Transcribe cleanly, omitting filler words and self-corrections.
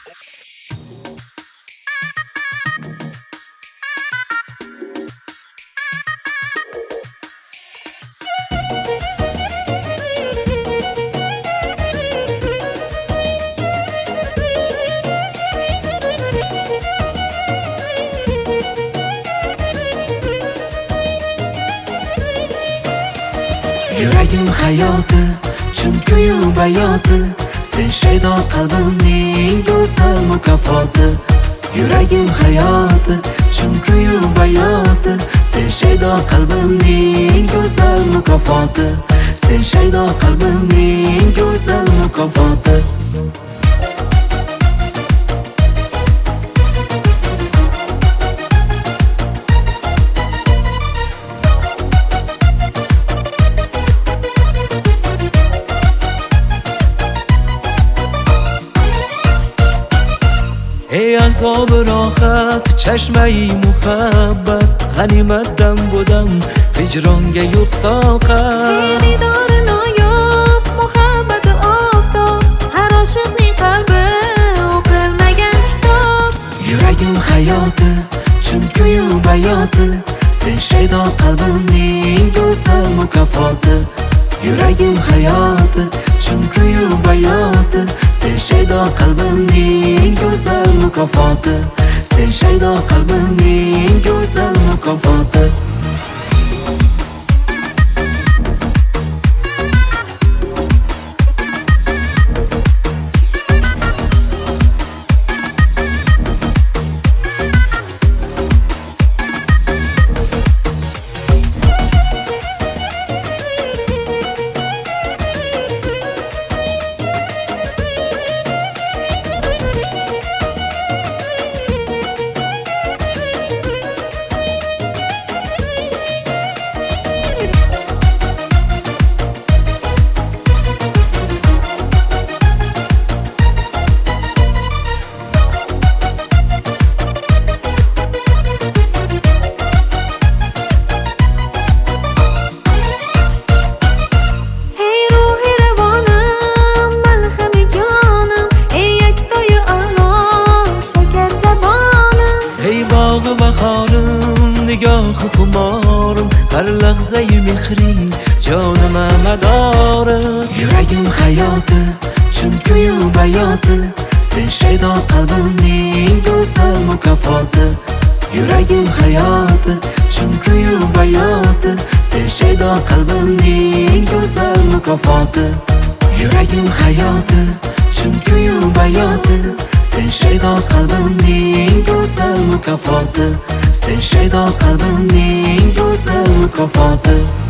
Yuragim hayoti, chunkuyu bayoti, sen shaydo qalbimning go'zal mukofoti. Yuragim hayoti, chunkuyu bayoti, sen shaydo qalbimning go'zal mukofoti. Sen shaydo qalbimning go'zal mukofoti. ای عذاب راحت چشمه محبت غنیمتم بودم هجرانگه یک طاقت دیدار نایاب محبت آفتاب هر عاشقنی قلبه و قلمگن کتاب Yuragim hayoti, chunkuyu bayoti, sen shaydo qalbimning go'zal mukofoti. Yuragim hayoti, chunkuyu bayoti, sen shaydo qalbimning go'zal mukofoti. Sen shaydo qalbimning go'zal mukofoti. نگاه خمارم هر لحظه مهرین جانم مداره Yuragim hayoti, chunkuyu bayoti, sen shaydo qalbimning go'zal mukofoti. Yuragim hayoti, chunkuyu bayoti, sen shaydo qalbimning go'zal mukofoti. Yuragim hayoti, chunkuyu bayoti, sen shaydo qalbimning go'zal mukofoti. Sen shaydo qalbimning go'zal mukofoti.